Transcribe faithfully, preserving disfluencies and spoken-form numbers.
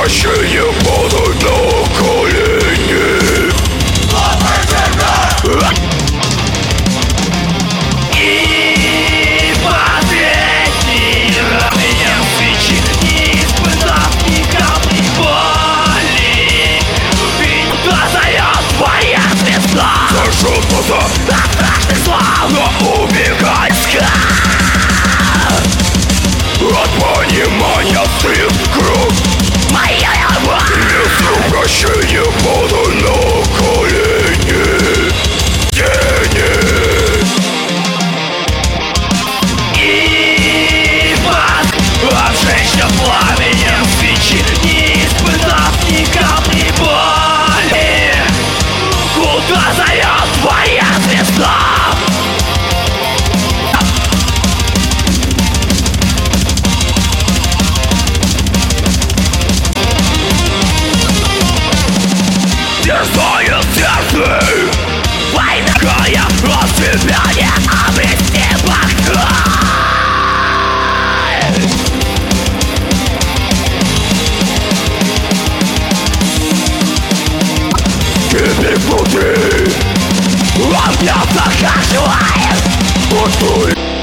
прощения падают на колени. И последний рамен свечи, не испытав ни капли боли, и никто зовет твоя звезда. Зажжет глаза от страшных слов, но убегать от понимания стыд, кровь моя любовь. Если прощения падают на колени, тени. И вас обжечься пламенем свечи, не испытав ни капли боли. Куда зовет твоя звезда? Терзает сердце война, я от тебя не обрести покой. Теперь внутри огня захаживает.